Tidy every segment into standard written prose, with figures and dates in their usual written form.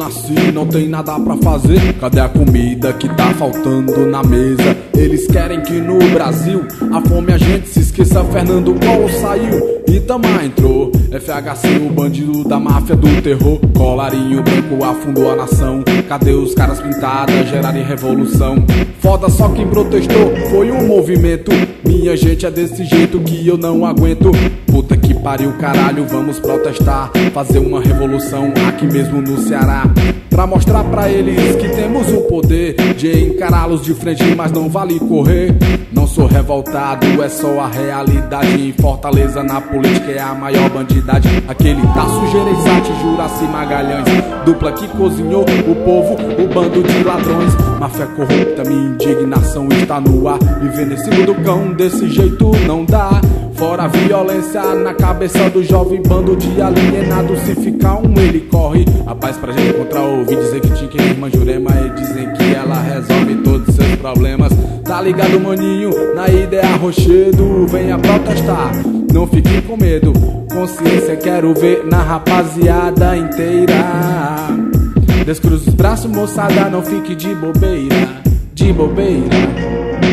nasci, não tem nada pra fazer. Cadê a comida que tá faltando na mesa? Eles querem que no Brasil a fome a gente se esqueça. Fernando Collor saiu, Itamar entrou, FHC, o bandido da máfia do terror. Colarinho branco afundou a nação. Cadê os caras pintadas, gerarem revolução? Foda, só quem protestou foi um movimento. Minha gente, é desse jeito que eu não aguento. Puta que pariu, caralho, vamos protestar, fazer uma revolução aqui mesmo no Ceará, pra mostrar pra eles que temos o poder de encará-los de frente, mas não vale correr. Não sou revoltado, é só a realidade. Em Fortaleza, na política, é a maior bandidade. Aquele Tasso Gereissati, Juraci Magalhães, dupla que cozinhou o povo, o bando de ladrões. Máfia corrupta, minha indignação está no ar. Viver nesse mundo cão, desse jeito não dá. Fora a violência na cabeça do jovem bando de alienados. Se ficar um, ele corre. A paz pra gente encontrar, ouvi dizer que tinha que ir irmã Jurema, e dizem que ela resolve todos os seus problemas. Tá ligado, maninho? Na ideia Rochedo, venha protestar, não fique com medo. Consciência quero ver na rapaziada inteira. Descruza os braços, moçada, não fique de bobeira, de bobeira.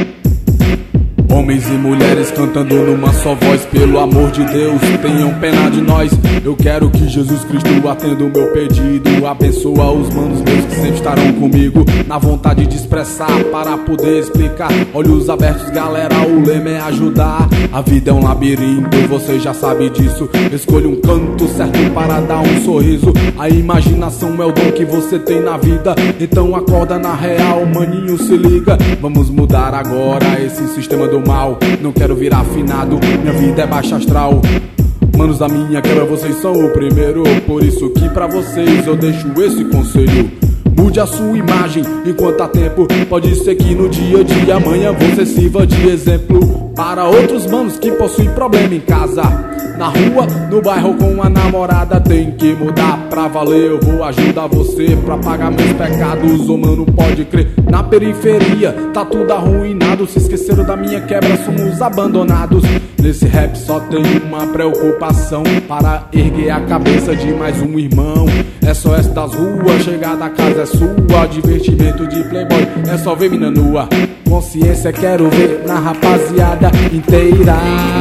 Homens e mulheres cantando numa só voz, pelo amor de Deus, tenham pena de nós. Eu quero que Jesus Cristo atenda o meu pedido. Abençoa os manos meus que sempre estarão comigo, na vontade de expressar para poder explicar. Olhos abertos, galera, o lema é ajudar. A vida é um labirinto, você já sabe disso. Escolha um canto certo para dar um sorriso. A imaginação é o dom que você tem na vida, então acorda na real, maninho, se liga. Vamos mudar agora esse sistema do mal. Não quero virar afinado, minha vida é baixa astral. Manos da minha quebra, vocês são o primeiro. Por isso que pra vocês eu deixo esse conselho: mude a sua imagem enquanto há tempo. Pode ser que no dia a dia amanhã você sirva de exemplo para outros manos que possuem problema em casa, na rua, no bairro, com a namorada. Tem que mudar pra valer, eu vou ajudar você pra pagar meus pecados. Ô mano, pode crer, na periferia tá tudo arruinado. Se esqueceram da minha quebra, somos abandonados. Nesse rap só tem uma preocupação, para erguer a cabeça de mais um irmão. É só essa das ruas, chegar da casa é sua. Divertimento de playboy, é só ver mina nua. Consciência quero ver na rapaziada inteira.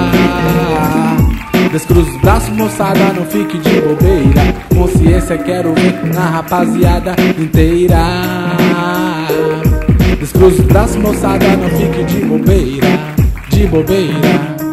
Descruza os braços, moçada, não fique de bobeira. Consciência quero ver na rapaziada inteira. Descruza os braços, moçada, não fique de bobeira, de bobeira.